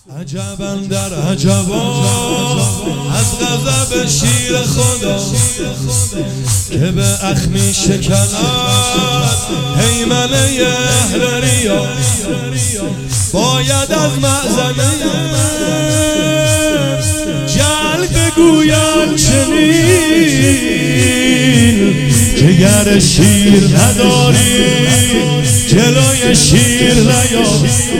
عجبا در عجبا از غضب شیر خدا که به اخمی شکند هیمنه اهل ریا. باید از معظمه جل بگویم چنین که گر شیر نداری جلوی شیر نیا.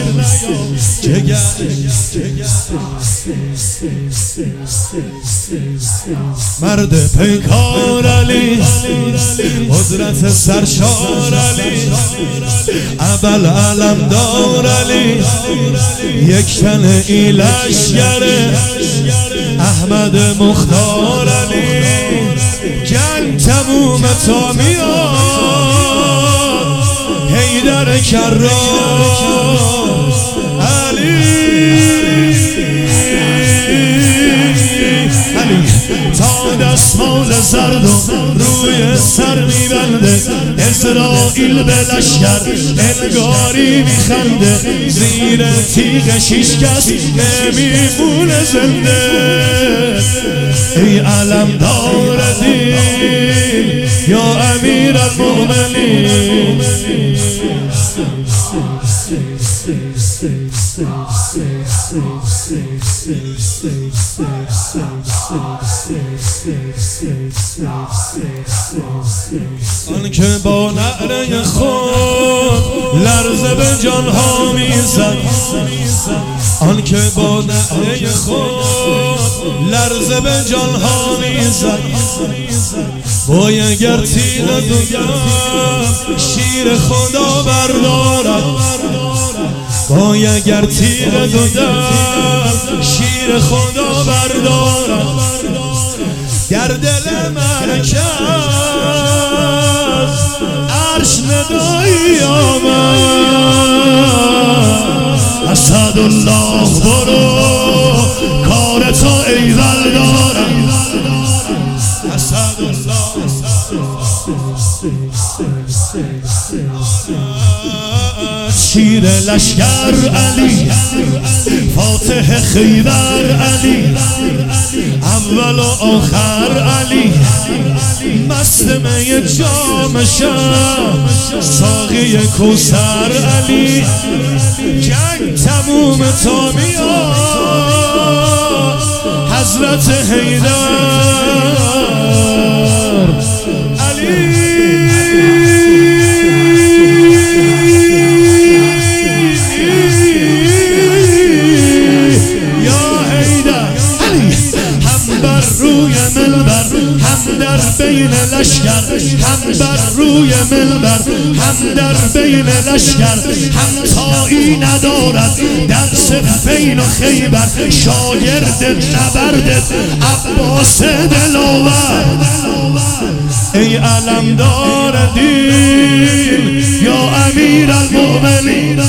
مرد پیکار علی قدرت سرشار علی ابل علمدار علی یک تن ای لشگر احمد مختار علی جنگ تموم تا میاد حیدر کرار علی تا دستمال زرد و روی سر میبنده اسرائیل به لشکر انگاری میخنده زیر تیغ شیش کس نمیمونه زنده. ای علمدار دین یا امیر المؤمنین آن که با نعره خود لرزه به جانها میزد آن که با نعره خود لرزه به جانها میزد وای اگر تیغ دویم شیر خدا بردارد وای اگر تیغ دودم شیر خدا بردارد در دل مرکز عرش ندایی آمد اسدالله برو کار تو ایول دارم اسدالله شیر لشکر علی فاتح خیبر علی اول و آخر علی مست می جام شب ساقی کوثر علی جنگ تموم تا میاد حضرت حیدر علی در بین لشکر هم بر روی منبر هم در بین لشکر همتایی ندارد در صفین و خیبر شاگرد نبرد عباس دلاور. ای علمدار دین یا امیر المؤمنین